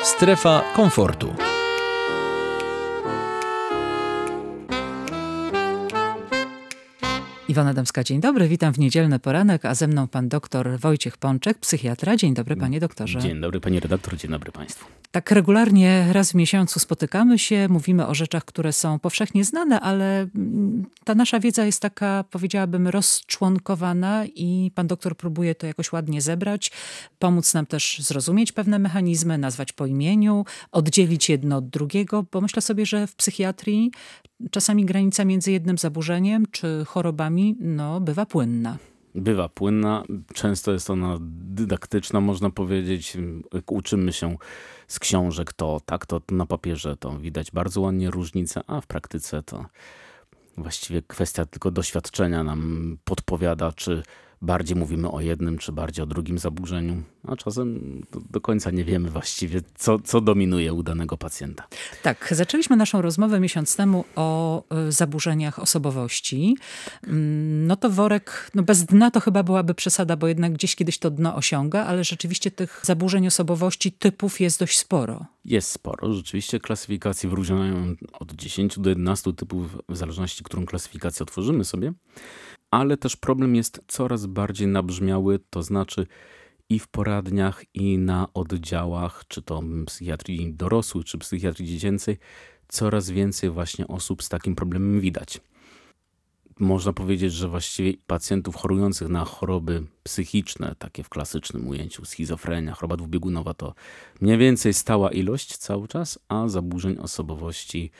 Strefa komfortu. Iwona Dębska, dzień dobry. Witam w niedzielny poranek, a ze mną pan doktor Wojciech Pączek, psychiatra. Dzień dobry, panie doktorze. Dzień dobry, pani redaktor, dzień dobry państwu. Tak regularnie raz w miesiącu spotykamy się, mówimy o rzeczach, które są powszechnie znane, ale ta nasza wiedza jest taka, powiedziałabym, rozczłonkowana i pan doktor próbuje to jakoś ładnie zebrać, pomóc nam też zrozumieć pewne mechanizmy, nazwać po imieniu, oddzielić jedno od drugiego, bo myślę sobie, że w psychiatrii czasami granica między jednym zaburzeniem czy chorobami bywa płynna. Bywa płynna, często jest ona dydaktyczna, można powiedzieć. Jak uczymy się z książek, to na papierze to widać bardzo ładnie różnicę, a w praktyce to właściwie kwestia tylko doświadczenia nam podpowiada, czy bardziej mówimy o jednym, czy bardziej o drugim zaburzeniu, a czasem do końca nie wiemy właściwie, co dominuje u danego pacjenta. Tak, zaczęliśmy naszą rozmowę miesiąc temu o zaburzeniach osobowości. No to worek, bez dna to chyba byłaby przesada, bo jednak gdzieś kiedyś to dno osiąga, ale rzeczywiście tych zaburzeń osobowości, typów jest dość sporo. Jest sporo. Rzeczywiście klasyfikacje wyróżniają od 10 do 11 typów, w zależności, którą klasyfikację otworzymy sobie. Ale też problem jest coraz bardziej nabrzmiały, to znaczy i w poradniach, i na oddziałach, czy to psychiatrii dorosłych, czy psychiatrii dziecięcej, coraz więcej właśnie osób z takim problemem widać. Można powiedzieć, że właściwie pacjentów chorujących na choroby psychiczne, takie w klasycznym ujęciu, schizofrenia, choroba dwubiegunowa, to mniej więcej stała ilość cały czas, a zaburzeń osobowości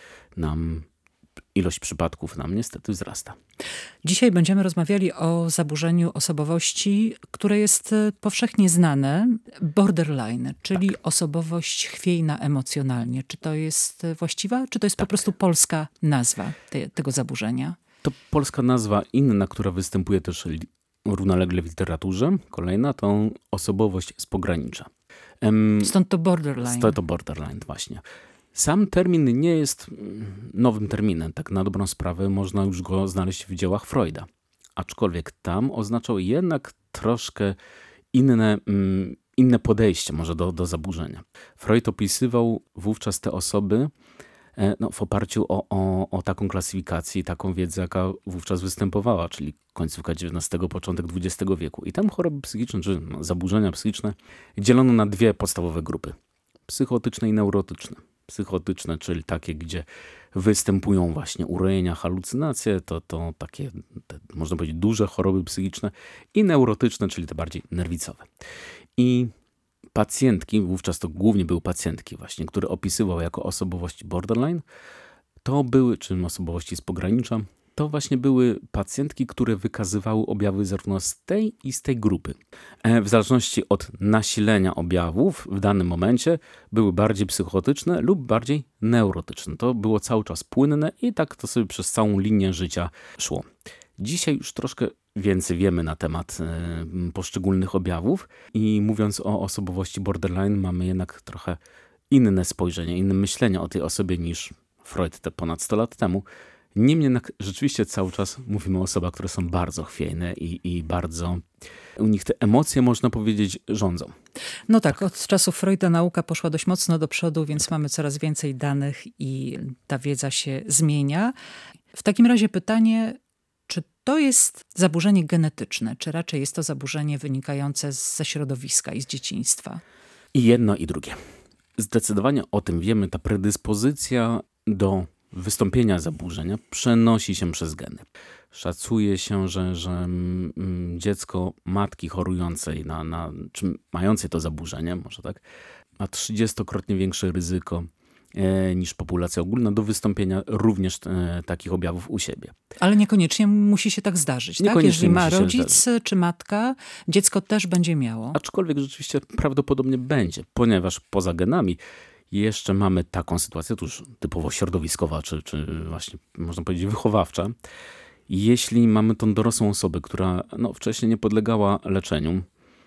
ilość przypadków nam niestety wzrasta. Dzisiaj będziemy rozmawiali o zaburzeniu osobowości, które jest powszechnie znane, borderline, czyli osobowość chwiejna emocjonalnie. Czy to jest właściwa, czy to jest po prostu polska nazwa tego zaburzenia? To polska nazwa inna, która występuje też równolegle w literaturze. Kolejna to osobowość z pogranicza. Stąd to borderline. Stąd to borderline, właśnie. Sam termin nie jest nowym terminem, tak na dobrą sprawę można już go znaleźć w dziełach Freuda. Aczkolwiek tam oznaczał jednak troszkę inne podejście może do zaburzenia. Freud opisywał wówczas te osoby w oparciu o taką klasyfikację i taką wiedzę, jaka wówczas występowała, czyli końcówka XIX, początek XX wieku. I tam choroby psychiczne, czy zaburzenia psychiczne dzielono na dwie podstawowe grupy. Psychotyczne i neurotyczne. Psychotyczne, czyli takie, gdzie występują właśnie urojenia, halucynacje, to takie, można powiedzieć, duże choroby psychiczne, i neurotyczne, czyli te bardziej nerwicowe. I pacjentki, wówczas to głównie były pacjentki właśnie, które opisywał jako osobowości borderline, to były, czy osobowości z pogranicza, to właśnie były pacjentki, które wykazywały objawy zarówno z tej i z tej grupy. W zależności od nasilenia objawów w danym momencie były bardziej psychotyczne lub bardziej neurotyczne. To było cały czas płynne i tak to sobie przez całą linię życia szło. Dzisiaj już troszkę więcej wiemy na temat poszczególnych objawów i mówiąc o osobowości borderline mamy jednak trochę inne spojrzenie, inne myślenie o tej osobie niż Freud te ponad 100 lat temu. Niemniej jednak rzeczywiście cały czas mówimy o osobach, które są bardzo chwiejne i bardzo, u nich te emocje, można powiedzieć, rządzą. No tak, od czasów Freuda nauka poszła dość mocno do przodu, więc mamy coraz więcej danych i ta wiedza się zmienia. W takim razie pytanie, czy to jest zaburzenie genetyczne, czy raczej jest to zaburzenie wynikające ze środowiska i z dzieciństwa? I jedno, i drugie. Zdecydowanie o tym wiemy, ta predyspozycja do wystąpienia zaburzenia przenosi się przez geny. Szacuje się, że dziecko matki chorującej czy mającej to zaburzenie, może tak, ma 30-krotnie większe ryzyko niż populacja ogólna do wystąpienia również takich objawów u siebie. Ale niekoniecznie musi się tak zdarzyć, tak? Jeżeli ma rodzic czy matka, dziecko też będzie miało. Aczkolwiek rzeczywiście prawdopodobnie będzie, ponieważ poza genami jeszcze mamy taką sytuację, to już typowo środowiskowa, czy właśnie można powiedzieć wychowawcza. Jeśli mamy tą dorosłą osobę, która wcześniej nie podlegała leczeniu,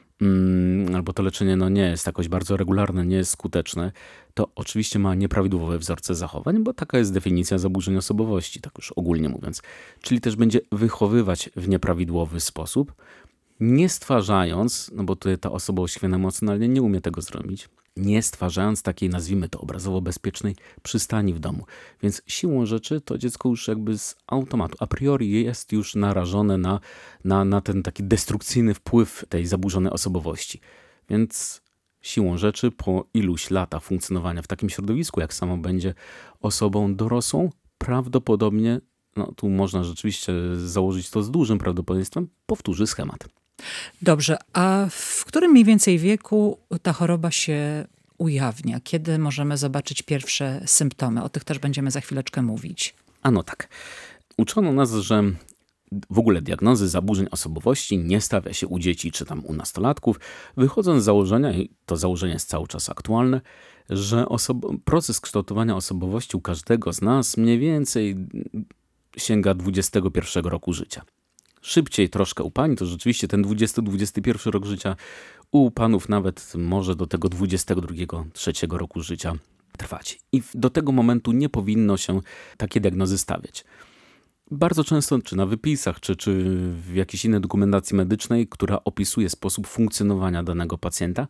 albo to leczenie nie jest jakoś bardzo regularne, nie jest skuteczne, to oczywiście ma nieprawidłowe wzorce zachowań, bo taka jest definicja zaburzeń osobowości, tak już ogólnie mówiąc. Czyli też będzie wychowywać w nieprawidłowy sposób, nie stwarzając, no bo tutaj ta osobowość emocjonalnie nie umie tego zrobić, nie stwarzając takiej, nazwijmy to obrazowo bezpiecznej przystani w domu. Więc siłą rzeczy to dziecko już jakby z automatu, a priori jest już narażone na ten taki destrukcyjny wpływ tej zaburzonej osobowości. Więc siłą rzeczy po iluś latach funkcjonowania w takim środowisku, jak samo będzie osobą dorosłą, prawdopodobnie, no tu można rzeczywiście założyć to z dużym prawdopodobieństwem, powtórzy schemat. Dobrze, a w którym mniej więcej wieku ta choroba się ujawnia? Kiedy możemy zobaczyć pierwsze symptomy? O tych też będziemy za chwileczkę mówić. Ano tak. Uczono nas, że w ogóle diagnozy zaburzeń osobowości nie stawia się u dzieci czy tam u nastolatków, wychodząc z założenia, i to założenie jest cały czas aktualne, że proces kształtowania osobowości u każdego z nas mniej więcej sięga 21 roku życia. Szybciej troszkę u pań, to rzeczywiście ten 20-21 rok życia, u panów nawet może do tego 22-23 roku życia trwać. I do tego momentu nie powinno się takie diagnozy stawiać. Bardzo często, czy na wypisach, czy w jakiejś innej dokumentacji medycznej, która opisuje sposób funkcjonowania danego pacjenta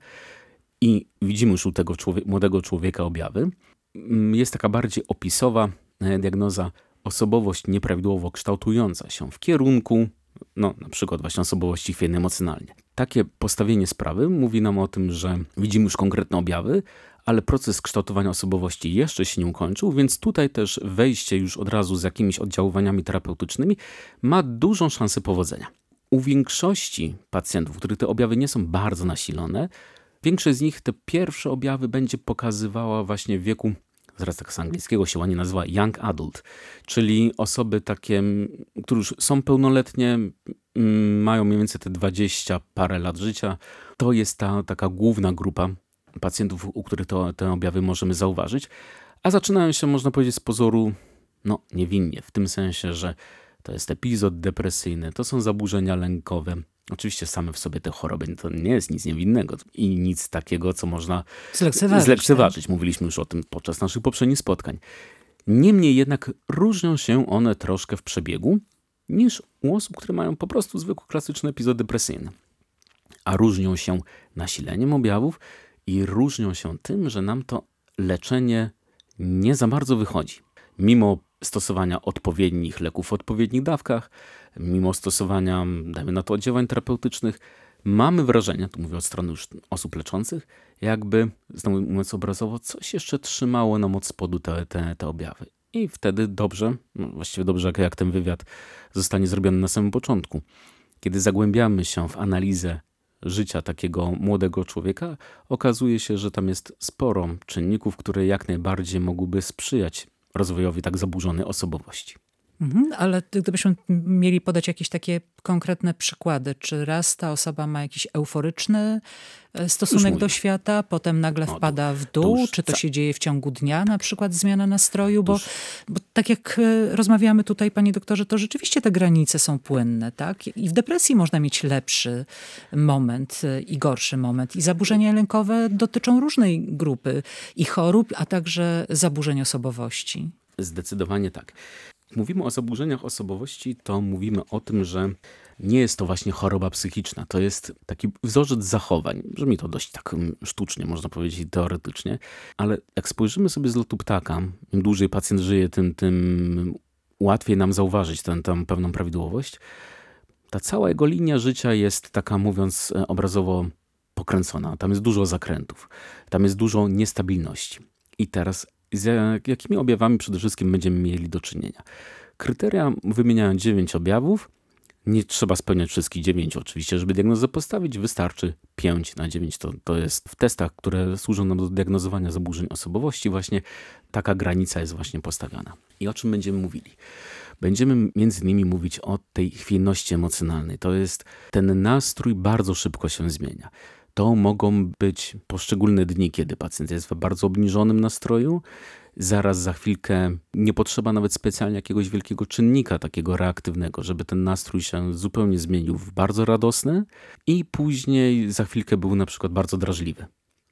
i widzimy już u tego młodego człowieka objawy, jest taka bardziej opisowa diagnoza osobowość nieprawidłowo kształtująca się w kierunku, no na przykład właśnie osobowości chwiejnej emocjonalnie. Takie postawienie sprawy mówi nam o tym, że widzimy już konkretne objawy, ale proces kształtowania osobowości jeszcze się nie ukończył, więc tutaj też wejście już od razu z jakimiś oddziaływaniami terapeutycznymi ma dużą szansę powodzenia. U większości pacjentów, u których te objawy nie są bardzo nasilone, większość z nich te pierwsze objawy będzie pokazywała właśnie w wieku, zaraz tak z angielskiego się ładnie nazywa young adult, czyli osoby takie, które już są pełnoletnie, mają mniej więcej te 20 parę lat życia. To jest ta taka główna grupa pacjentów, u których te objawy możemy zauważyć, a zaczynają się, można powiedzieć, z pozoru niewinnie, w tym sensie, że to jest epizod depresyjny, to są zaburzenia lękowe. Oczywiście same w sobie te choroby to nie jest nic niewinnego i nic takiego, co można zlekceważyć. Mówiliśmy już o tym podczas naszych poprzednich spotkań. Niemniej jednak różnią się one troszkę w przebiegu niż u osób, które mają po prostu zwykły klasyczny epizod depresyjny. A różnią się nasileniem objawów i różnią się tym, że nam to leczenie nie za bardzo wychodzi. Mimo stosowania odpowiednich leków w odpowiednich dawkach, mimo stosowania, dajmy na to, oddziaływań terapeutycznych, mamy wrażenie, tu mówię od strony już osób leczących, jakby, znowu mówiąc obrazowo, coś jeszcze trzymało nam od spodu te objawy. I wtedy dobrze, właściwie dobrze jak ten wywiad zostanie zrobiony na samym początku, kiedy zagłębiamy się w analizę życia takiego młodego człowieka, okazuje się, że tam jest sporo czynników, które jak najbardziej mogłyby sprzyjać rozwojowi tak zaburzonej osobowości. Ale gdybyśmy mieli podać jakieś takie konkretne przykłady, czy raz ta osoba ma jakiś euforyczny stosunek do świata, potem nagle wpada w dół, czy to się dzieje w ciągu dnia, na przykład zmiana nastroju, bo tak jak rozmawiamy tutaj, panie doktorze, to rzeczywiście te granice są płynne, tak? I w depresji można mieć lepszy moment i gorszy moment. I zaburzenia lękowe dotyczą różnej grupy i chorób, a także zaburzeń osobowości. Zdecydowanie tak. Mówimy o zaburzeniach osobowości, to mówimy o tym, że nie jest to właśnie choroba psychiczna. To jest taki wzorzec zachowań. Brzmi to dość tak sztucznie, można powiedzieć, teoretycznie, ale jak spojrzymy sobie z lotu ptaka, im dłużej pacjent żyje, tym łatwiej nam zauważyć tę pewną prawidłowość. Ta cała jego linia życia jest taka, mówiąc obrazowo, pokręcona. Tam jest dużo zakrętów. Tam jest dużo niestabilności. I teraz z jakimi objawami przede wszystkim będziemy mieli do czynienia? Kryteria wymieniają 9 objawów. Nie trzeba spełniać wszystkich 9 oczywiście, żeby diagnozę postawić. Wystarczy 5 na 9. To jest w testach, które służą nam do diagnozowania zaburzeń osobowości. Właśnie taka granica jest właśnie postawiona. I o czym będziemy mówili? Będziemy między innymi mówić o tej chwiejności emocjonalnej. To jest ten nastrój bardzo szybko się zmienia. To mogą być poszczególne dni, kiedy pacjent jest w bardzo obniżonym nastroju. Zaraz za chwilkę nie potrzeba nawet specjalnie jakiegoś wielkiego czynnika takiego reaktywnego, żeby ten nastrój się zupełnie zmienił w bardzo radosny i później za chwilkę był na przykład bardzo drażliwy.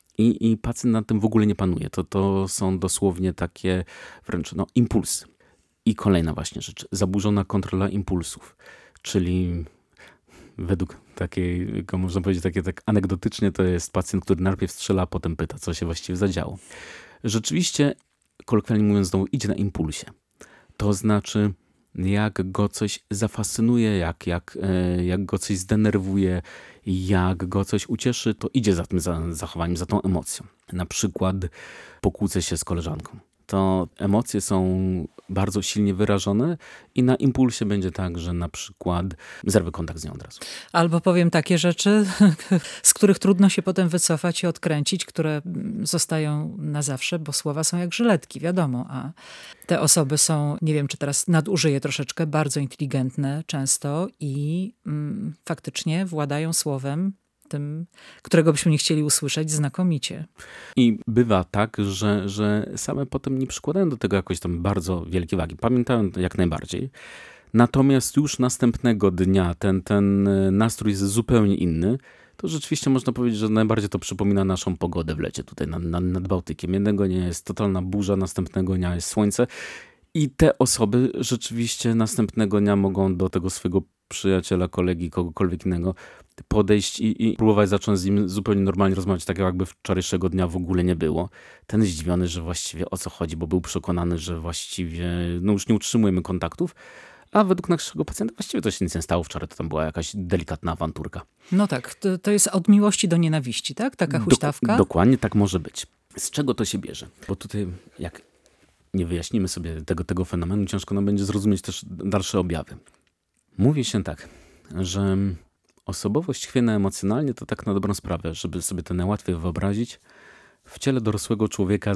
I pacjent nad tym w ogóle nie panuje. To są dosłownie takie wręcz impulsy. I kolejna właśnie rzecz, zaburzona kontrola impulsów, czyli według takiego, można powiedzieć, tak anegdotycznie, to jest pacjent, który najpierw strzela, a potem pyta, co się właściwie zadziało. Rzeczywiście, kolokwialnie mówiąc, znowu idzie na impulsie. To znaczy, jak go coś zafascynuje, jak go coś zdenerwuje, jak go coś ucieszy, to idzie za tym zachowaniem, za tą emocją. Na przykład pokłócę się z koleżanką. To emocje są bardzo silnie wyrażone i na impulsie będzie tak, że na przykład zerwę kontakt z nią od razu. Albo powiem takie rzeczy, z których trudno się potem wycofać i odkręcić, które zostają na zawsze, bo słowa są jak żyletki, wiadomo. A te osoby są, nie wiem, czy teraz nadużyję troszeczkę, bardzo inteligentne często i faktycznie władają słowem, tym, którego byśmy nie chcieli usłyszeć, znakomicie. I bywa tak, że same potem nie przykładają do tego jakoś tam bardzo wielkiej wagi. Pamiętają jak najbardziej. Natomiast już następnego dnia ten nastrój jest zupełnie inny. To rzeczywiście można powiedzieć, że najbardziej to przypomina naszą pogodę w lecie tutaj nad Bałtykiem. Jednego dnia jest totalna burza, następnego dnia jest słońce. I te osoby rzeczywiście następnego dnia mogą do tego swojego przyjaciela, kolegi, kogokolwiek innego podejść i próbować zacząć z nim zupełnie normalnie rozmawiać, tak jakby wczorajszego dnia w ogóle nie było. Ten zdziwiony, że właściwie o co chodzi, bo był przekonany, że właściwie już nie utrzymujemy kontaktów, a według naszego pacjenta właściwie to się nic nie stało. Wczoraj to tam była jakaś delikatna awanturka. No tak, to jest od miłości do nienawiści, tak? Taka huśtawka? Dokładnie tak może być. Z czego to się bierze? Bo tutaj jak nie wyjaśnimy sobie tego fenomenu, ciężko nam będzie zrozumieć też dalsze objawy. Mówi się tak, że osobowość chwiejna emocjonalnie to tak na dobrą sprawę, żeby sobie to najłatwiej wyobrazić. W ciele dorosłego człowieka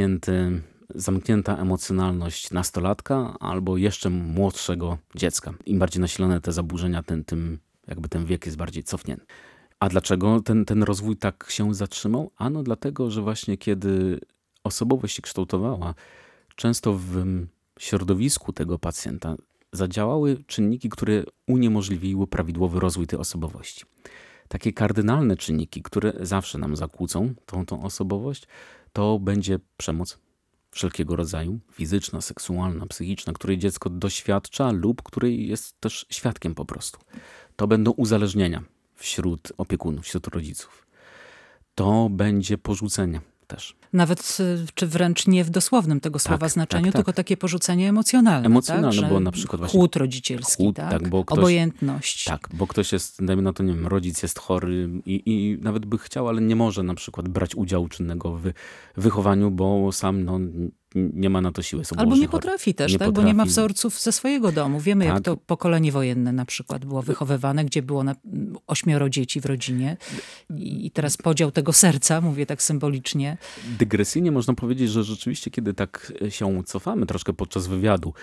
zamknięta emocjonalność nastolatka albo jeszcze młodszego dziecka. Im bardziej nasilone te zaburzenia, tym jakby ten wiek jest bardziej cofnięty. A dlaczego ten rozwój tak się zatrzymał? Ano dlatego, że właśnie kiedy osobowość się kształtowała, często w środowisku tego pacjenta zadziałały czynniki, które uniemożliwiły prawidłowy rozwój tej osobowości. Takie kardynalne czynniki, które zawsze nam zakłócą tą osobowość, to będzie przemoc wszelkiego rodzaju, fizyczna, seksualna, psychiczna, której dziecko doświadcza lub której jest też świadkiem po prostu. To będą uzależnienia wśród opiekunów, wśród rodziców. To będzie porzucenie też. Nawet, czy wręcz nie w dosłownym tego słowa znaczeniu, tak. tylko takie porzucenie emocjonalne. Emocjonalne, tak? bo na przykład właśnie chłód rodzicielski, tak? bo ktoś, obojętność. Tak, bo ktoś jest, dajmy na to, nie wiem, rodzic jest chory i nawet by chciał, ale nie może na przykład brać udziału czynnego w wychowaniu, bo sam nie ma na to siły. Albo nie potrafi też, tak? Bo nie ma wzorców ze swojego domu. Wiemy, jak to pokolenie wojenne na przykład było wychowywane, gdzie było 8 dzieci w rodzinie i teraz podział tego serca, mówię tak symbolicznie. Dygresyjnie można powiedzieć, że rzeczywiście, kiedy tak się cofamy troszkę podczas wywiadu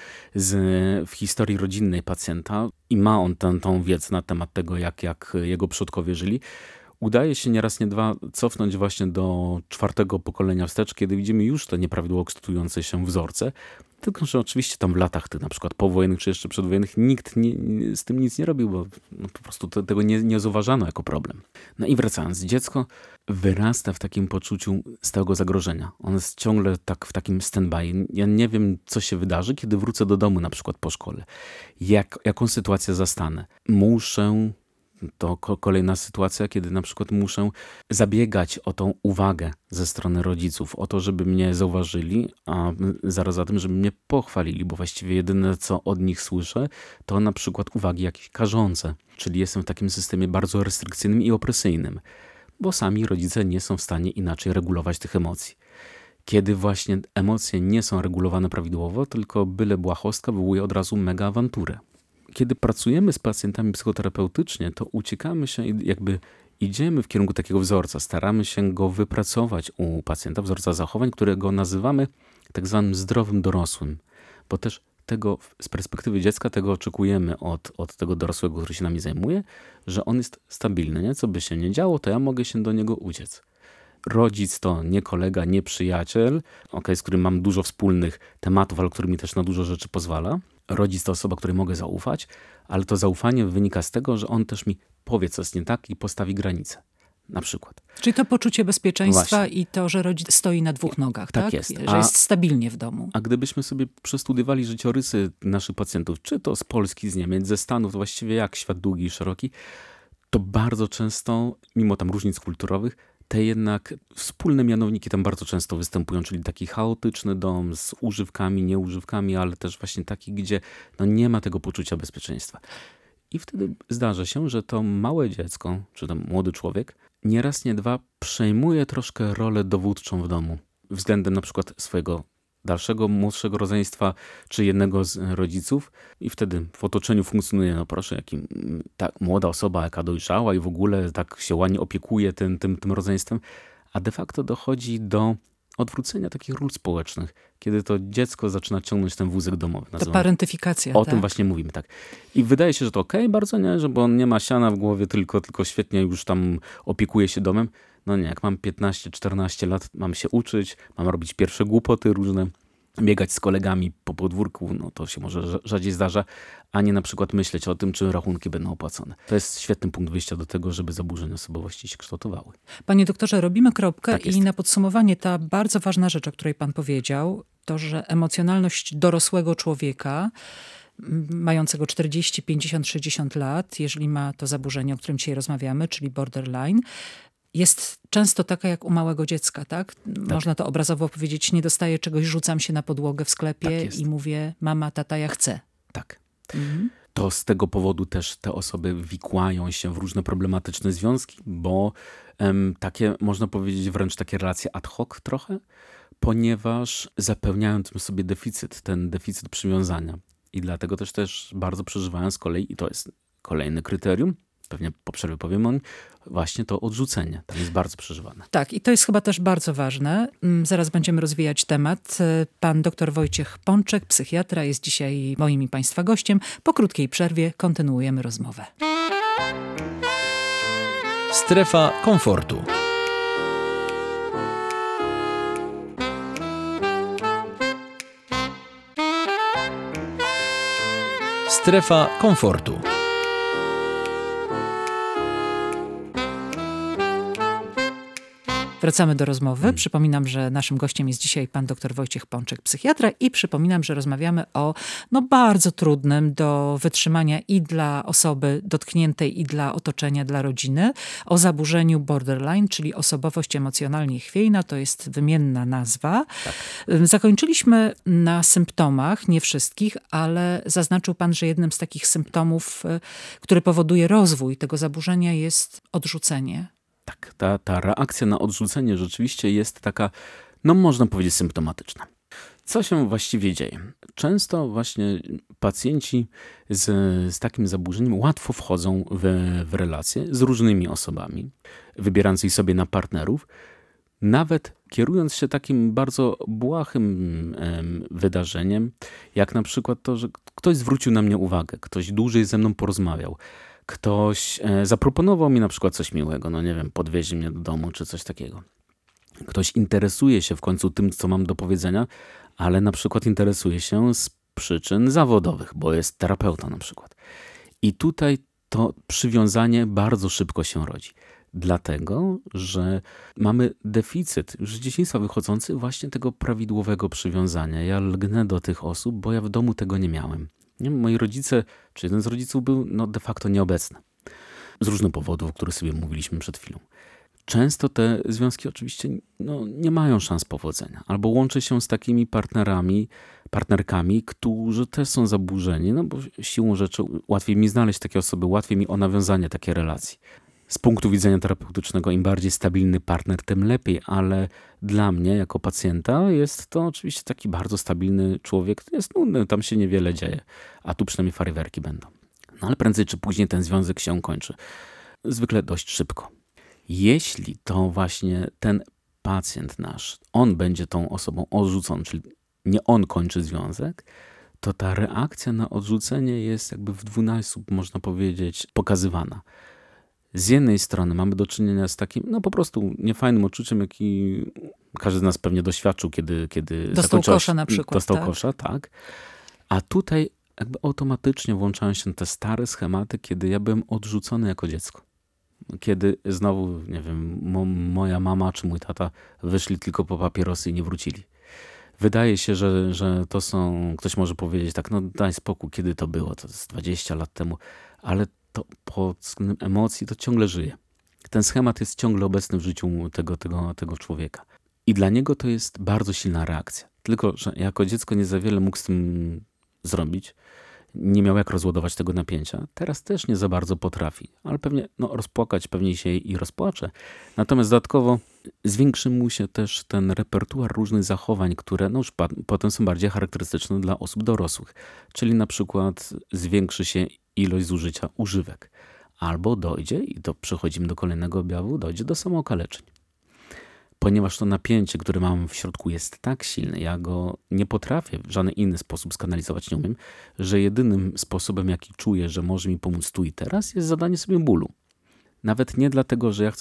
w historii rodzinnej pacjenta i ma on tą wiedzę na temat tego, jak jego przodkowie żyli, udaje się nieraz, nie dwa cofnąć właśnie do 4. pokolenia wstecz, kiedy widzimy już te nieprawidłowo kształtujące się wzorce. Tylko że oczywiście tam w latach tych na przykład powojennych czy jeszcze przedwojennych nikt z tym nic nie robił, bo po prostu tego nie zauważano jako problem. No i wracając, dziecko wyrasta w takim poczuciu stałego zagrożenia. On jest ciągle tak w takim stand-by. Ja nie wiem, co się wydarzy, kiedy wrócę do domu na przykład po szkole. Jaką sytuację zastanę. To kolejna sytuacja, kiedy na przykład muszę zabiegać o tą uwagę ze strony rodziców, o to, żeby mnie zauważyli, a zaraz za tym, żeby mnie pochwalili, bo właściwie jedyne, co od nich słyszę, to na przykład uwagi jakieś karzące, czyli jestem w takim systemie bardzo restrykcyjnym i opresyjnym, bo sami rodzice nie są w stanie inaczej regulować tych emocji. Kiedy właśnie emocje nie są regulowane prawidłowo, tylko byle błahostka wywołuje od razu mega awanturę. Kiedy pracujemy z pacjentami psychoterapeutycznie, to uciekamy się i jakby idziemy w kierunku takiego wzorca. Staramy się go wypracować u pacjenta, wzorca zachowań, którego nazywamy tak zwanym zdrowym dorosłym. Bo też tego z perspektywy dziecka tego oczekujemy od tego dorosłego, który się nami zajmuje, że on jest stabilny. Nie? Co by się nie działo, to ja mogę się do niego uciec. Rodzic to nie kolega, nie przyjaciel, z którym mam dużo wspólnych tematów, ale który mi też na dużo rzeczy pozwala. Rodzic to osoba, której mogę zaufać, ale to zaufanie wynika z tego, że on też mi powie, co jest nie tak i postawi granice. Na przykład. Czyli to poczucie bezpieczeństwa Właśnie. i to, że rodzic stoi na 2 nogach, tak? Jest. Że jest stabilnie w domu. A gdybyśmy sobie przestudiowali życiorysy naszych pacjentów, czy to z Polski, z Niemiec, ze Stanów, właściwie jak świat długi i szeroki, to bardzo często, mimo tam różnic kulturowych, te jednak wspólne mianowniki tam bardzo często występują, czyli taki chaotyczny dom z używkami, nieużywkami, ale też właśnie taki, gdzie no nie ma tego poczucia bezpieczeństwa. I wtedy zdarza się, że to małe dziecko, czy tam młody człowiek, nie raz, nie dwa przejmuje troszkę rolę dowódczą w domu względem na przykład swojego dalszego, młodszego rodzeństwa, czy jednego z rodziców i wtedy w otoczeniu funkcjonuje, no proszę, tak młoda osoba, jaka dojrzała i w ogóle tak się ładnie opiekuje tym rodzeństwem, a de facto dochodzi do odwrócenia takich ról społecznych, kiedy to dziecko zaczyna ciągnąć ten wózek domowy. To parentyfikacja. O tym właśnie mówimy, tak. I wydaje się, że to okej, bardzo nie, że bo on nie ma siana w głowie, tylko świetnie już tam opiekuje się domem. No nie, jak mam 15-14 lat, mam się uczyć, mam robić pierwsze głupoty różne, biegać z kolegami po podwórku, no to się może rzadziej zdarza, a nie na przykład myśleć o tym, czy rachunki będą opłacone. To jest świetny punkt wyjścia do tego, żeby zaburzenia osobowości się kształtowały. Panie doktorze, robimy kropkę Tak i na podsumowanie ta bardzo ważna rzecz, o której pan powiedział, to, że emocjonalność dorosłego człowieka, mającego 40, 50, 60 lat, jeżeli ma to zaburzenie, o którym dzisiaj rozmawiamy, czyli borderline, jest często taka jak u małego dziecka, tak? Można to obrazowo powiedzieć, nie dostaję czegoś, rzucam się na podłogę w sklepie i mówię, mama, tata, ja chcę. Tak. To z tego powodu też te osoby wikłają się w różne problematyczne związki, bo takie, można powiedzieć, wręcz takie relacje ad hoc trochę, ponieważ zapełniają tym sobie ten deficyt przywiązania. I dlatego też bardzo przeżywają z kolei, i to jest kolejne kryterium, pewnie po przerwie powiem o nim, właśnie to odrzucenie. To jest bardzo przeżywane. Tak, i to jest chyba też bardzo ważne. Zaraz będziemy rozwijać temat. Pan dr Wojciech Pączek, psychiatra, jest dzisiaj moim i państwa gościem. Po krótkiej przerwie kontynuujemy rozmowę. Strefa komfortu. Strefa komfortu. Wracamy do rozmowy. Przypominam, że naszym gościem jest dzisiaj pan dr Wojciech Pączek, psychiatra, i przypominam, że rozmawiamy o bardzo trudnym do wytrzymania i dla osoby dotkniętej, i dla otoczenia, dla rodziny, o zaburzeniu borderline, czyli osobowość emocjonalnie chwiejna. To jest wymienna nazwa. Tak. Zakończyliśmy na symptomach, nie wszystkich, ale zaznaczył pan, że jednym z takich symptomów, który powoduje rozwój tego zaburzenia, jest odrzucenie. Tak, ta reakcja na odrzucenie rzeczywiście jest taka, no można powiedzieć, symptomatyczna. Co się właściwie dzieje? Często właśnie pacjenci z takim zaburzeniem łatwo wchodzą w relacje z różnymi osobami, wybierając sobie na partnerów, nawet kierując się takim bardzo błahym wydarzeniem, jak na przykład to, że ktoś zwrócił na mnie uwagę, ktoś dłużej ze mną porozmawiał, ktoś zaproponował mi na przykład coś miłego, no nie wiem, podwieźli mnie do domu czy coś takiego. Ktoś interesuje się w końcu tym, co mam do powiedzenia, ale na przykład interesuje się z przyczyn zawodowych, bo jest terapeutą na przykład. I tutaj to przywiązanie bardzo szybko się rodzi. Dlatego, że mamy deficyt już z dzieciństwa wychodzący właśnie tego prawidłowego przywiązania. Ja lgnę do tych osób, bo ja w domu tego nie miałem. Moi rodzice, czy jeden z rodziców był de facto nieobecny. Z różnych powodów, o których sobie mówiliśmy przed chwilą. Często te związki oczywiście nie mają szans powodzenia. Albo łączy się z takimi partnerkami, którzy też są zaburzeni, bo siłą rzeczy łatwiej mi znaleźć takie osoby, łatwiej mi o nawiązanie takiej relacji. Z punktu widzenia terapeutycznego im bardziej stabilny partner, tym lepiej, ale dla mnie jako pacjenta jest to oczywiście taki bardzo stabilny człowiek, który jest nudny, tam się niewiele dzieje, a tu przynajmniej fajerwerki będą. Ale prędzej czy później ten związek się kończy. Zwykle dość szybko. Jeśli to właśnie ten pacjent nasz, on będzie tą osobą odrzucony, czyli nie on kończy związek, to ta reakcja na odrzucenie jest jakby w dwójnasób, można powiedzieć, pokazywana. Z jednej strony mamy do czynienia z takim, po prostu niefajnym uczuciem, jaki każdy z nas pewnie doświadczył, kiedy dostał kosza na przykład. Dostał kosza, tak. A tutaj jakby automatycznie włączają się te stare schematy, kiedy ja byłem odrzucony jako dziecko. Kiedy znowu, nie wiem, moja mama czy mój tata wyszli tylko po papierosy i nie wrócili. Wydaje się, że to są, ktoś może powiedzieć tak, daj spokój, kiedy to było, to jest 20 lat temu, ale to pod względem emocji to ciągle żyje. Ten schemat jest ciągle obecny w życiu tego człowieka. I dla niego to jest bardzo silna reakcja. Tylko że jako dziecko nie za wiele mógł z tym zrobić. Nie miał jak rozładować tego napięcia. Teraz też nie za bardzo potrafi. Ale pewnie rozpłakać pewnie się i rozpłacze. Natomiast dodatkowo zwiększy mu się też ten repertuar różnych zachowań, które już potem są bardziej charakterystyczne dla osób dorosłych. Czyli na przykład zwiększy się ilość zużycia używek. Albo dojdzie, i to przechodzimy do kolejnego objawu, dojdzie do samookaleczeń. Ponieważ to napięcie, które mam w środku jest tak silne, ja go nie potrafię w żaden inny sposób skanalizować, nie umiem, że jedynym sposobem, jaki czuję, że może mi pomóc tu i teraz, jest zadanie sobie bólu. Nawet nie dlatego, że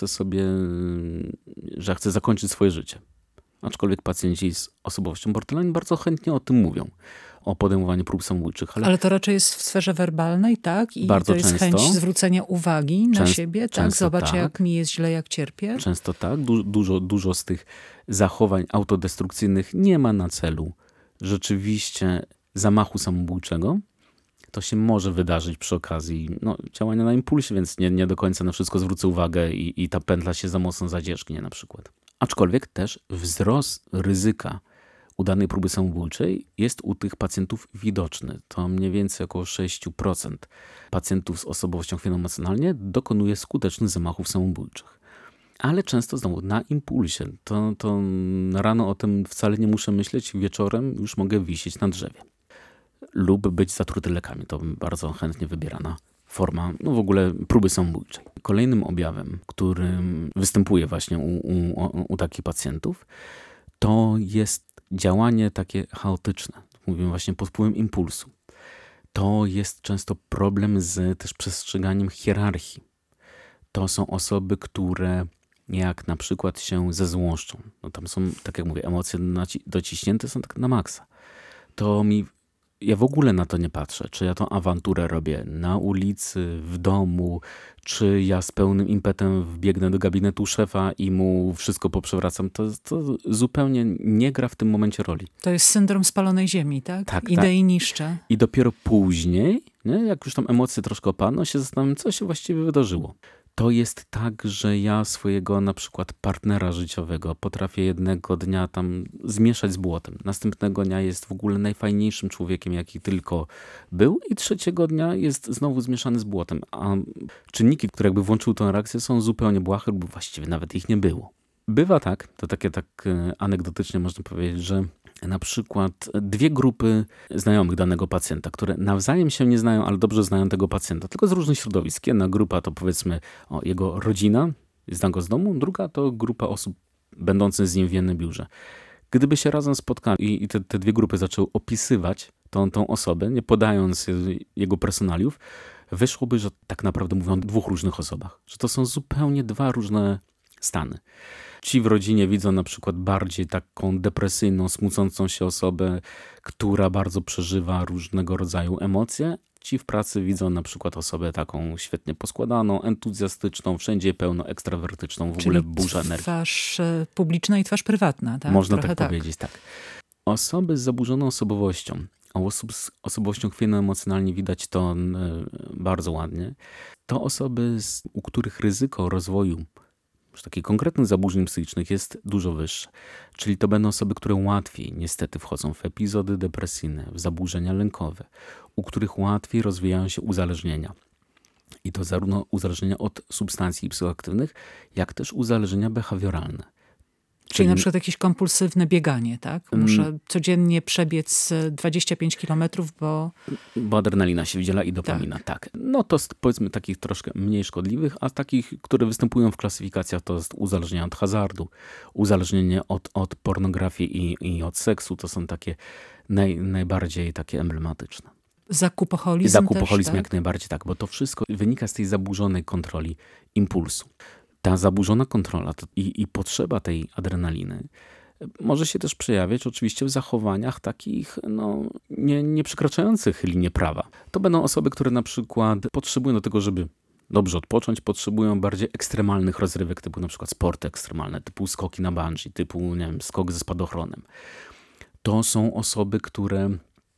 ja chcę zakończyć swoje życie. Aczkolwiek pacjenci z osobowością borderline bardzo chętnie o tym mówią. O podejmowaniu prób samobójczych. Ale to raczej jest w sferze werbalnej, tak? I bardzo to jest często, chęć zwrócenia uwagi na siebie, tak? Zobacz, jak mi jest źle, jak cierpię. Często tak. Dużo z tych zachowań autodestrukcyjnych nie ma na celu rzeczywiście zamachu samobójczego. To się może wydarzyć przy okazji działania na impulsie, więc nie do końca na wszystko zwrócę uwagę i ta pętla się za mocno zadzierzgnie na przykład. Aczkolwiek też wzrost ryzyka udanej próby samobójczej jest u tych pacjentów widoczny. To mniej więcej około 6% pacjentów z osobowością chwiloemocjonalnie dokonuje skutecznych zamachów samobójczych. Ale często znowu na impulsie. To rano o tym wcale nie muszę myśleć, wieczorem już mogę wisieć na drzewie. Lub być zatruty lekami. To bardzo chętnie wybierana forma w ogóle próby samobójczej. Kolejnym objawem, który występuje właśnie u takich pacjentów, to jest działanie takie chaotyczne. Mówimy właśnie pod wpływem impulsu. To jest często problem z też przestrzeganiem hierarchii. To są osoby, które jak na przykład się zezłoszczą. Tam są, tak jak mówię, emocje dociśnięte są tak na maksa. Ja w ogóle na to nie patrzę, czy ja tą awanturę robię na ulicy, w domu, czy ja z pełnym impetem wbiegnę do gabinetu szefa i mu wszystko poprzewracam. To zupełnie nie gra w tym momencie roli. To jest syndrom spalonej ziemi, tak? Tak, Idei tak. niszczę. I dopiero później, jak już tam emocje troszkę opadną, się zastanawiam, co się właściwie wydarzyło. To jest tak, że ja swojego na przykład partnera życiowego potrafię jednego dnia tam zmieszać z błotem. Następnego dnia jest w ogóle najfajniejszym człowiekiem, jaki tylko był i trzeciego dnia jest znowu zmieszany z błotem. A czynniki, które jakby włączyły tę reakcję, są zupełnie błahe lub właściwie nawet ich nie było. Bywa tak, to takie tak anegdotycznie można powiedzieć, że na przykład dwie grupy znajomych danego pacjenta, które nawzajem się nie znają, ale dobrze znają tego pacjenta, tylko z różnych środowisk. Jedna grupa to powiedzmy jego rodzina, zna go z domu, druga to grupa osób będących z nim w jednym biurze. Gdyby się razem spotkali i te dwie grupy zaczęły opisywać tą osobę, nie podając jego personaliów, wyszłoby, że tak naprawdę mówią o dwóch różnych osobach. Że to są zupełnie dwa różne stany. Ci w rodzinie widzą na przykład bardziej taką depresyjną, smucącą się osobę, która bardzo przeżywa różnego rodzaju emocje. Ci w pracy widzą na przykład osobę taką świetnie poskładaną, entuzjastyczną, wszędzie pełno, ekstrawertyczną, w ogóle burza energii. Twarz publiczna i twarz prywatna, tak? Można tak powiedzieć, tak. Osoby z zaburzoną osobowością, a u osób z osobowością chwiloemocjonalnie widać to bardzo ładnie. To osoby, u których ryzyko rozwoju takich konkretnych zaburzeń psychicznych jest dużo wyższe. Czyli to będą osoby, które łatwiej niestety wchodzą w epizody depresyjne, w zaburzenia lękowe, u których łatwiej rozwijają się uzależnienia. I to zarówno uzależnienia od substancji psychoaktywnych, jak też uzależnienia behawioralne. Czyli na przykład jakieś kompulsywne bieganie, tak? Muszę codziennie przebiec 25 kilometrów, bo adrenalina się wydziela i dopamina, tak. No to jest powiedzmy takich troszkę mniej szkodliwych, a takich, które występują w klasyfikacjach, to jest uzależnienie od hazardu, uzależnienie od pornografii i od seksu. To są takie najbardziej takie emblematyczne. Zakupoholizm też, tak? Jak najbardziej tak, bo to wszystko wynika z tej zaburzonej kontroli impulsu. Ta zaburzona kontrola i potrzeba tej adrenaliny może się też przejawiać oczywiście w zachowaniach takich nie przekraczających linię prawa. To będą osoby, które na przykład potrzebują do tego, żeby dobrze odpocząć, potrzebują bardziej ekstremalnych rozrywek, typu na przykład sporty ekstremalne, typu skoki na bungee, typu skok ze spadochronem. To są osoby, które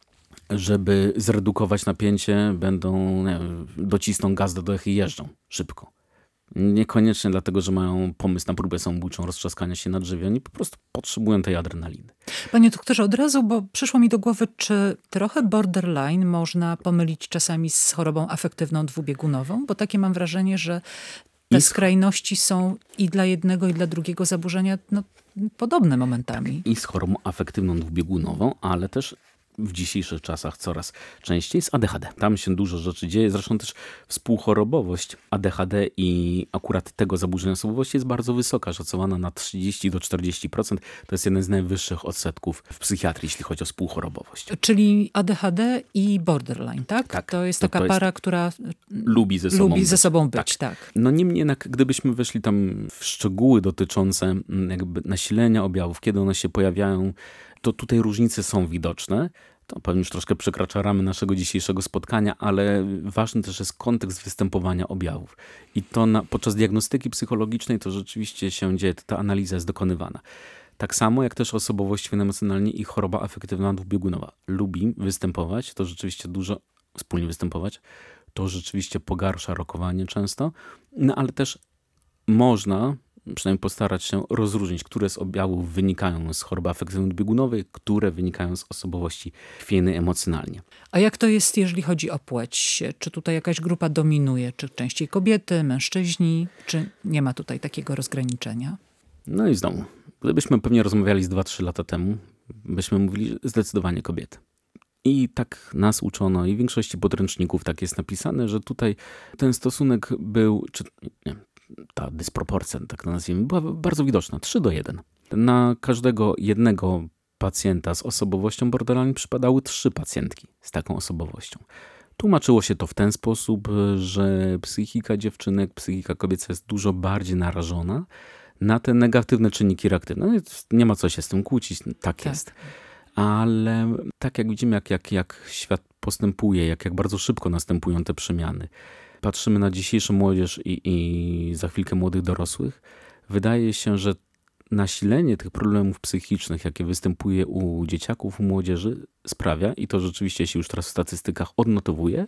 żeby zredukować napięcie, docisną gaz do dechy i jeżdżą szybko. Niekoniecznie dlatego, że mają pomysł na próbę samobójczą roztrzaskania się na drzewie. Oni po prostu potrzebują tej adrenaliny. Panie doktorze, od razu, bo przyszło mi do głowy, czy trochę borderline można pomylić czasami z chorobą afektywną dwubiegunową? Bo takie mam wrażenie, że te skrajności są i dla jednego, i dla drugiego zaburzenia podobne momentami. I z chorobą afektywną dwubiegunową, ale też w dzisiejszych czasach coraz częściej z ADHD. Tam się dużo rzeczy dzieje. Zresztą też współchorobowość ADHD i akurat tego zaburzenia osobowości jest bardzo wysoka, szacowana na 30 do 40%. To jest jeden z najwyższych odsetków w psychiatrii, jeśli chodzi o współchorobowość. Czyli ADHD i borderline, tak? Tak. To jest taka para, która lubi ze sobą być. Tak. No niemniej jednak, gdybyśmy weszli tam w szczegóły dotyczące jakby nasilenia objawów, kiedy one się pojawiają, to tutaj różnice są widoczne. To pewnie już troszkę przekracza ramy naszego dzisiejszego spotkania, ale ważny też jest kontekst występowania objawów. I to podczas diagnostyki psychologicznej to rzeczywiście się dzieje, ta analiza jest dokonywana. Tak samo jak też osobowość emocjonalnie i choroba afektywna dwubiegunowa. Lubi występować, to rzeczywiście dużo wspólnie występować, to rzeczywiście pogarsza rokowanie często, no ale też można przynajmniej postarać się rozróżnić, które z objawów wynikają z choroby afektywno-dwubiegunowej, które wynikają z osobowości chwiejnej emocjonalnie. A jak to jest, jeżeli chodzi o płeć? Czy tutaj jakaś grupa dominuje? Czy częściej kobiety, mężczyźni? Czy nie ma tutaj takiego rozgraniczenia? No i znowu, gdybyśmy pewnie rozmawiali z 2-3 lata temu, byśmy mówili zdecydowanie kobiety. I tak nas uczono i w większości podręczników tak jest napisane, że tutaj ten stosunek był, ta dysproporcja, tak to nazwijmy, była bardzo widoczna. 3:1. Na każdego jednego pacjenta z osobowością borderline przypadały 3 pacjentki z taką osobowością. Tłumaczyło się to w ten sposób, że psychika dziewczynek, psychika kobieca jest dużo bardziej narażona na te negatywne czynniki reaktywne. No, nie ma co się z tym kłócić, tak jest. Ale tak jak widzimy, jak świat postępuje, jak bardzo szybko następują te przemiany. Patrzymy na dzisiejszą młodzież i za chwilkę młodych dorosłych. Wydaje się, że nasilenie tych problemów psychicznych, jakie występuje u dzieciaków, u młodzieży, sprawia, i to rzeczywiście się już teraz w statystykach odnotowuje,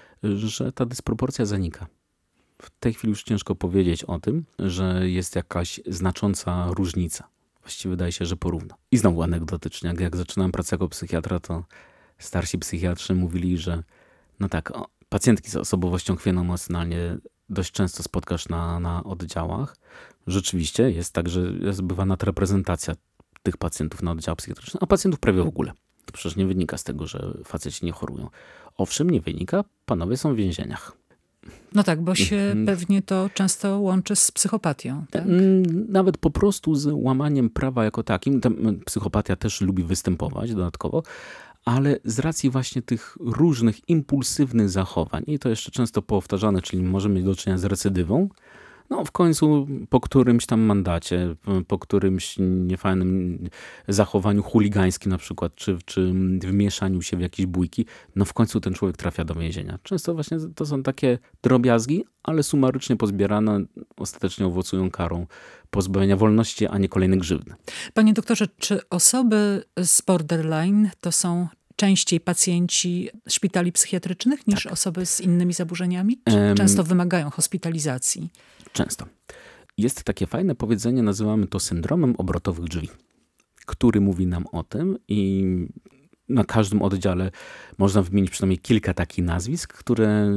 że ta dysproporcja zanika. W tej chwili już ciężko powiedzieć o tym, że jest jakaś znacząca różnica. Właściwie wydaje się, że porówno. I znowu anegdotycznie, jak zaczynałem pracę jako psychiatra, to starsi psychiatrzy mówili, że pacjentki z osobowością chwiejną emocjonalnie dość często spotkasz na oddziałach. Rzeczywiście jest tak, że bywa nadreprezentacja tych pacjentów na oddziałach psychiatrycznych, a pacjentów prawie w ogóle. To przecież nie wynika z tego, że faceci nie chorują. Owszem, nie wynika, panowie są w więzieniach. No tak, bo się pewnie to często łączy z psychopatią. Tak? Nawet po prostu z łamaniem prawa jako takim. Psychopatia też lubi występować dodatkowo, ale z racji właśnie tych różnych impulsywnych zachowań, i to jeszcze często powtarzane, czyli możemy mieć do czynienia z recydywą, no w końcu po którymś tam mandacie, po którymś niefajnym zachowaniu chuligańskim na przykład, czy wmieszaniu się w jakieś bójki, no w końcu ten człowiek trafia do więzienia. Często właśnie to są takie drobiazgi, ale sumarycznie pozbierane ostatecznie owocują karą pozbawienia wolności, a nie kolejne grzywny. Panie doktorze, czy osoby z borderline to są częściej pacjenci szpitali psychiatrycznych niż osoby z innymi zaburzeniami? Czy często wymagają hospitalizacji? Często. Jest takie fajne powiedzenie, nazywamy to syndromem obrotowych drzwi, który mówi nam o tym i na każdym oddziale można wymienić przynajmniej kilka takich nazwisk, które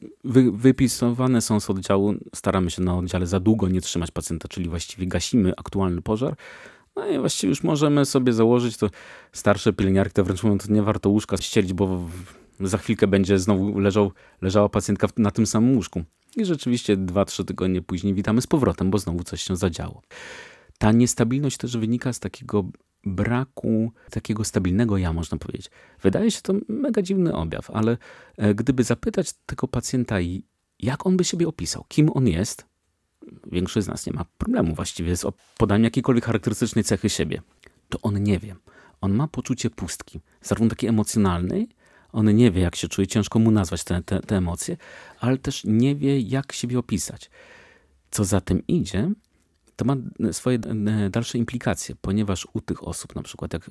wypisywane są z oddziału. Staramy się na oddziale za długo nie trzymać pacjenta, czyli właściwie gasimy aktualny pożar. No i właściwie już możemy sobie założyć, to starsze pielęgniarki to wręcz mówią, to nie warto łóżka ścielić, bo za chwilkę będzie znowu leżała pacjentka na tym samym łóżku. I rzeczywiście 2-3 tygodnie później witamy z powrotem, bo znowu coś się zadziało. Ta niestabilność też wynika z takiego braku, takiego stabilnego ja, można powiedzieć. Wydaje się to mega dziwny objaw, ale gdyby zapytać tego pacjenta, jak on by siebie opisał, kim on jest, większość z nas nie ma problemu właściwie z podaniem jakiejkolwiek charakterystycznej cechy siebie. To on nie wie. On ma poczucie pustki, zarówno takiej emocjonalnej, on nie wie, jak się czuje, ciężko mu nazwać te emocje, ale też nie wie, jak siebie opisać. Co za tym idzie, to ma swoje dalsze implikacje, ponieważ u tych osób, na przykład jak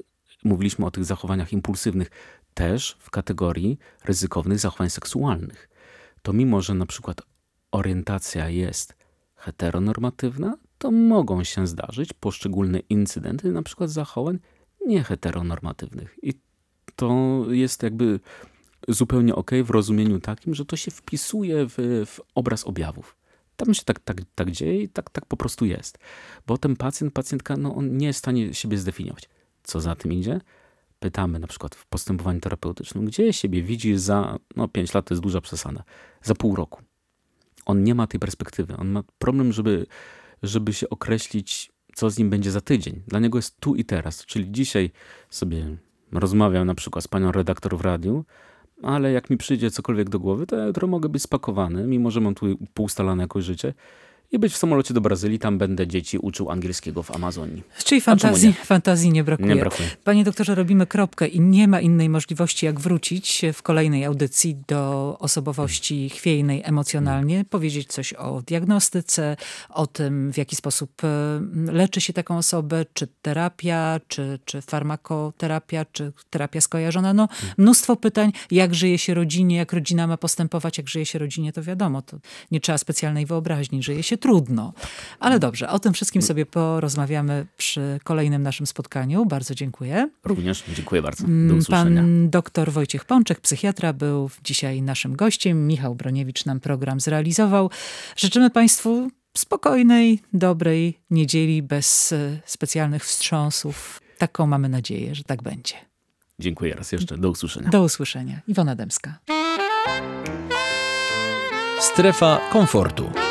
mówiliśmy o tych zachowaniach impulsywnych, też w kategorii ryzykownych zachowań seksualnych. To mimo, że na przykład orientacja jest heteronormatywna, to mogą się zdarzyć poszczególne incydenty, na przykład zachowań nieheteronormatywnych. I to jest jakby zupełnie okej w rozumieniu takim, że to się wpisuje w obraz objawów. Tam się tak dzieje i tak po prostu jest. Bo ten pacjentka, on nie jest w stanie siebie zdefiniować. Co za tym idzie? Pytamy na przykład w postępowaniu terapeutycznym, gdzie siebie widzi za 5 lat, to jest duża przesada, za pół roku. On nie ma tej perspektywy. On ma problem, żeby się określić, co z nim będzie za tydzień. Dla niego jest tu i teraz. Czyli dzisiaj sobie rozmawiam na przykład z panią redaktor w radiu, ale jak mi przyjdzie cokolwiek do głowy, to ja jutro mogę być spakowany, mimo że mam tu poustalane jakoś życie, i być w samolocie do Brazylii, tam będę dzieci uczył angielskiego w Amazonii. Czyli fantazji nie brakuje. Nie brakuje. Panie doktorze, robimy kropkę i nie ma innej możliwości, jak wrócić w kolejnej audycji do osobowości chwiejnej emocjonalnie, powiedzieć coś o diagnostyce, o tym, w jaki sposób leczy się taką osobę, czy terapia, czy farmakoterapia, czy terapia skojarzona. Mnóstwo pytań, jak żyje się rodzinie, jak rodzina ma postępować, jak żyje się rodzinie, to wiadomo, to nie trzeba specjalnej wyobraźni, żyje się trudno. Ale dobrze, o tym wszystkim sobie porozmawiamy przy kolejnym naszym spotkaniu. Bardzo dziękuję. Również dziękuję bardzo. Do usłyszenia. Pan doktor Wojciech Pączek, psychiatra, był dzisiaj naszym gościem. Michał Broniewicz nam program zrealizował. Życzymy Państwu spokojnej, dobrej niedzieli, bez specjalnych wstrząsów. Taką mamy nadzieję, że tak będzie. Dziękuję raz jeszcze. Do usłyszenia. Do usłyszenia. Iwona Dębska. Strefa komfortu.